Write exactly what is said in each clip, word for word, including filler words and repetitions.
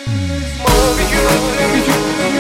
Mavi gözlüm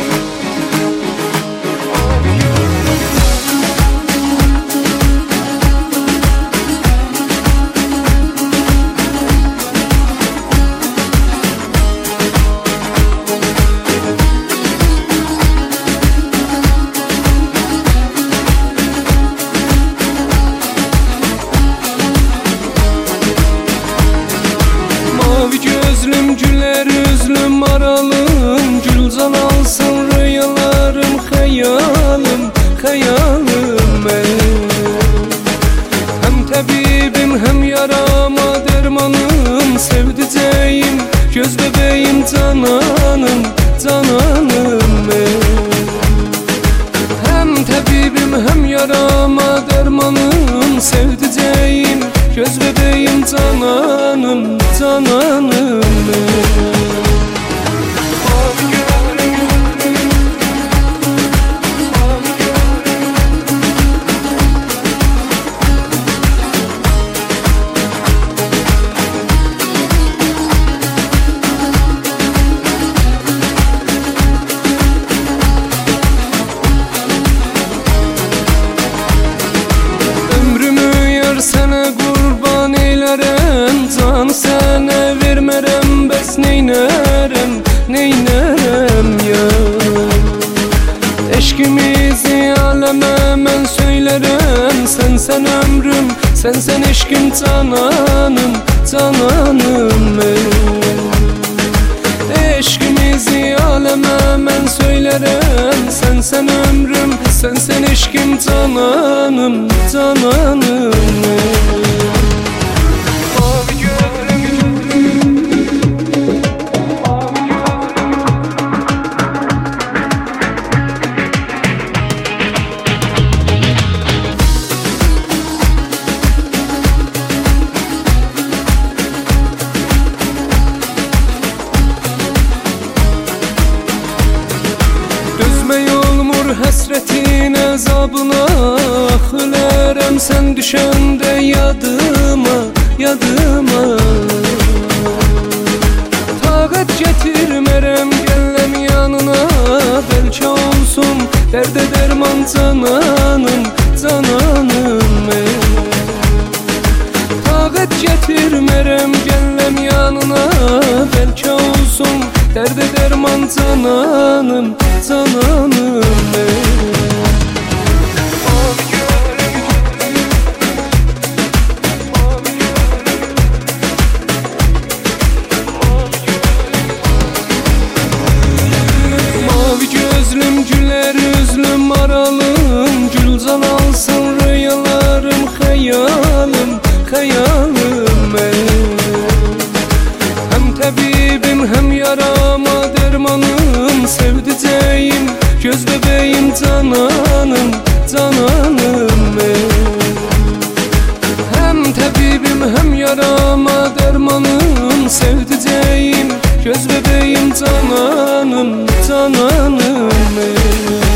Gözlüm güler üzlüm aralım, gülcan alsın rüyalarım, hayalım, hayalım ben. Hem tabibim hem yarama dermanım, sevdiceğim, göz bebeğim, cananım, cananım ben. Hem tabibim hem yarama dermanım, sevdiceğim, göz bebeğim, cananım, cananım ben. Sana kurban eylerem, can sana vermerem, bes neynerem, neynerem ya. Eşkimizi aleme ben söylerem, sen sen ömrüm, sen sen eşkim, cananım, cananım ben. Eşkimizi aleme ben söylerem, sen sen ömrüm, sen sen eşkim, cananım, cananım ben. Hasretin azabına ahlerem, sen düşende yadıma, yadıma. Taqat getirmerem gellem yanına, belki olsun derde derman, cananım, cananım ben. Taqat getirmerem gellem yanına, belki olsun derde derman, cananım, cananım ben. Gözlüm güler üzlüm aralım, gülcan alsın rüyalarım, hayalım, hayalım ben. Hem tabibim hem yarama dermanım, sevdiceğim, göz bebeğim, cananım, cananım ben. Hem tabibim hem yarama dermanım, sevdiceğim, göz bebeğim, cananım, cananım ben.